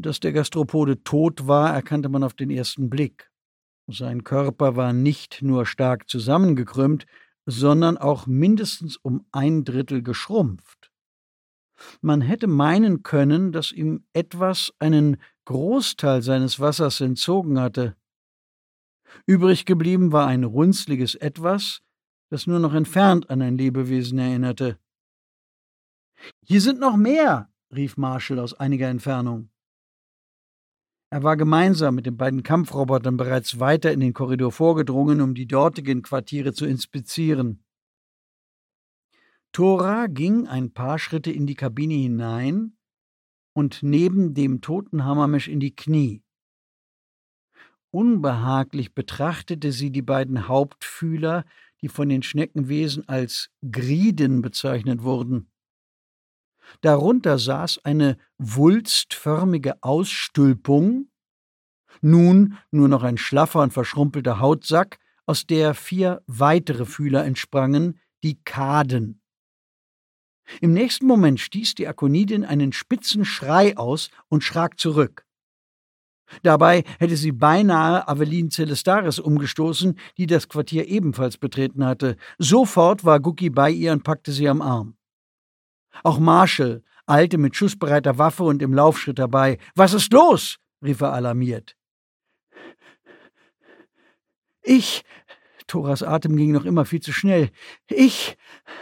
Dass der Gastropode tot war, erkannte man auf den ersten Blick. Sein Körper war nicht nur stark zusammengekrümmt, sondern auch mindestens um 1/3 geschrumpft. Man hätte meinen können, dass ihm etwas einen Großteil seines Wassers entzogen hatte. Übrig geblieben war ein runzliges Etwas, das nur noch entfernt an ein Lebewesen erinnerte. »Hier sind noch mehr«, rief Marshall aus einiger Entfernung. Er war gemeinsam mit den beiden Kampfrobotern bereits weiter in den Korridor vorgedrungen, um die dortigen Quartiere zu inspizieren. Thora ging ein paar Schritte in die Kabine hinein und neben dem toten Hammermesh in die Knie. Unbehaglich betrachtete sie die beiden Hauptfühler, die von den Schneckenwesen als Griden bezeichnet wurden. Darunter saß eine wulstförmige Ausstülpung, nun nur noch ein schlaffer und verschrumpelter Hautsack, aus der 4 weitere Fühler entsprangen, die Kaden. Im nächsten Moment stieß die Akonidin einen spitzen Schrei aus und schrak zurück. Dabei hätte sie beinahe Aveline Celestaris umgestoßen, die das Quartier ebenfalls betreten hatte. Sofort war Guki bei ihr und packte sie am Arm. Auch Marshall eilte mit schussbereiter Waffe und im Laufschritt herbei. »Was ist los?« rief er alarmiert. Thoras Atem ging noch immer viel zu schnell. »Ich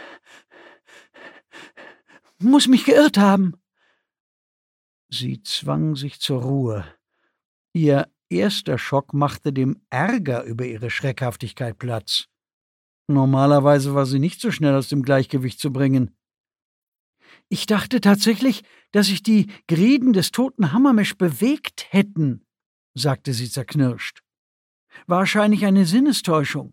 muss mich geirrt haben.« Sie zwang sich zur Ruhe. Ihr erster Schock machte dem Ärger über ihre Schreckhaftigkeit Platz. Normalerweise war sie nicht so schnell aus dem Gleichgewicht zu bringen. »Ich dachte tatsächlich, dass sich die Griden des toten Hammermesh bewegt hätten«, sagte sie zerknirscht. »Wahrscheinlich eine Sinnestäuschung.«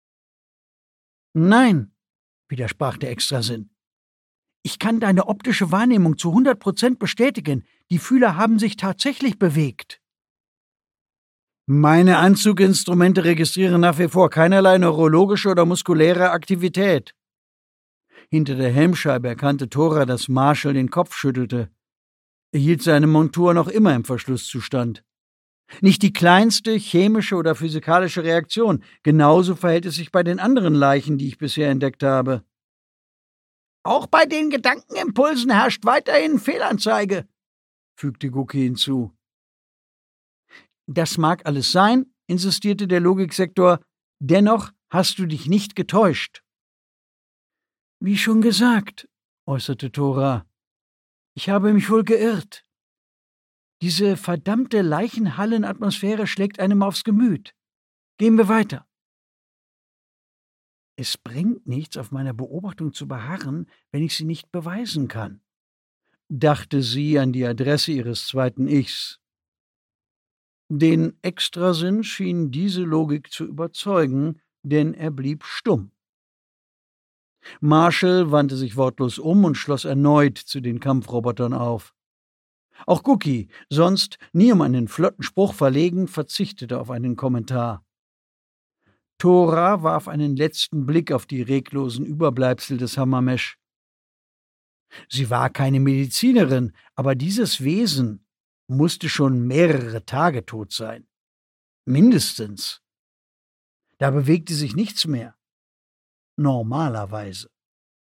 »Nein«, widersprach der Extrasinn. »Ich kann deine optische Wahrnehmung zu 100% bestätigen. Die Fühler haben sich tatsächlich bewegt.« »Meine Anzuginstrumente registrieren nach wie vor keinerlei neurologische oder muskuläre Aktivität.« Hinter der Helmscheibe erkannte Thora, dass Marshall den Kopf schüttelte. Er hielt seine Montur noch immer im Verschlusszustand. Nicht die kleinste chemische oder physikalische Reaktion. Genauso verhält es sich bei den anderen Leichen, die ich bisher entdeckt habe. »Auch bei den Gedankenimpulsen herrscht weiterhin Fehlanzeige«, fügte Guki hinzu. »Das mag alles sein«, insistierte der Logiksektor, »dennoch hast du dich nicht getäuscht.« »Wie schon gesagt«, äußerte Thora, »ich habe mich wohl geirrt. Diese verdammte Leichenhallenatmosphäre schlägt einem aufs Gemüt. Gehen wir weiter.« »Es bringt nichts, auf meiner Beobachtung zu beharren, wenn ich sie nicht beweisen kann«, dachte sie an die Adresse ihres zweiten Ichs. Den Extrasinn schien diese Logik zu überzeugen, denn er blieb stumm. Marshall wandte sich wortlos um und schloss erneut zu den Kampfrobotern auf. Auch Guki, sonst nie um einen flotten Spruch verlegen, verzichtete auf einen Kommentar. Thora warf einen letzten Blick auf die reglosen Überbleibsel des Hammermesh. Sie war keine Medizinerin, aber dieses Wesen musste schon mehrere Tage tot sein. Mindestens. Da bewegte sich nichts mehr. Normalerweise.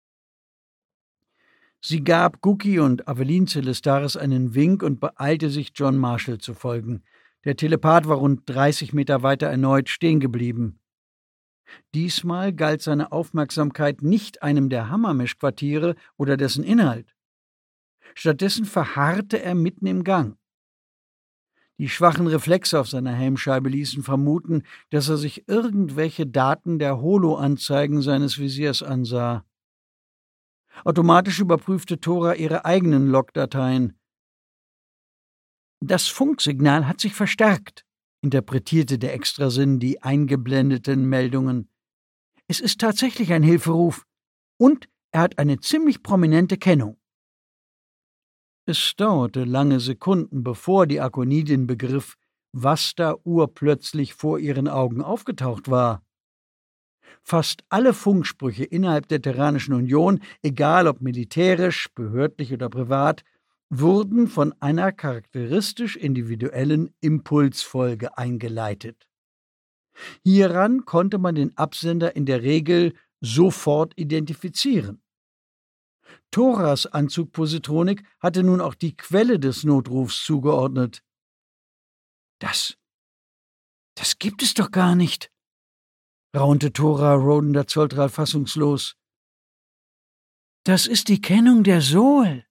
Sie gab Guki und Aveline Celestaris einen Wink und beeilte sich, John Marshall zu folgen. Der Telepath war rund 30 Meter weiter erneut stehen geblieben. Diesmal galt seine Aufmerksamkeit nicht einem der Hammermesh-Quartiere oder dessen Inhalt. Stattdessen verharrte er mitten im Gang. Die schwachen Reflexe auf seiner Helmscheibe ließen vermuten, dass er sich irgendwelche Daten der Holo-Anzeigen seines Visiers ansah. Automatisch überprüfte Thora ihre eigenen Logdateien. »Das Funksignal hat sich verstärkt«, interpretierte der Extrasinn die eingeblendeten Meldungen. »Es ist tatsächlich ein Hilferuf. Und er hat eine ziemlich prominente Kennung.« Es dauerte lange Sekunden, bevor die Akonidin begriff, was da urplötzlich vor ihren Augen aufgetaucht war. Fast alle Funksprüche innerhalb der Terranischen Union, egal ob militärisch, behördlich oder privat, wurden von einer charakteristisch individuellen Impulsfolge eingeleitet. Hieran konnte man den Absender in der Regel sofort identifizieren. Thoras Anzugpositronik hatte nun auch die Quelle des Notrufs zugeordnet. Das gibt es doch gar nicht, raunte Thora Rodender Zolltral fassungslos. Das ist die Kennung der Soul.